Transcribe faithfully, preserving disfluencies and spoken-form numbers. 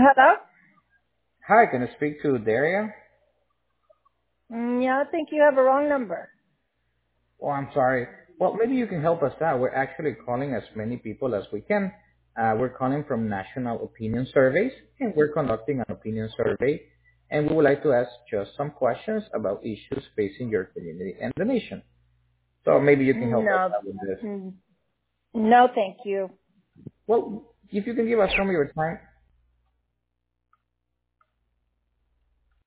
Hello? Hi, can I speak to Daria? Mm, yeah, I think you have a wrong number. Oh, I'm sorry. Well, maybe you can help us out. We're actually calling as many people as we can. Uh, we're calling from National Opinion Surveys, and we're conducting an opinion survey, and we would like to ask just some questions about issues facing your community and the nation. So maybe you can help us No. out with this. Mm, No, thank you. Well, if you can give us some of your time,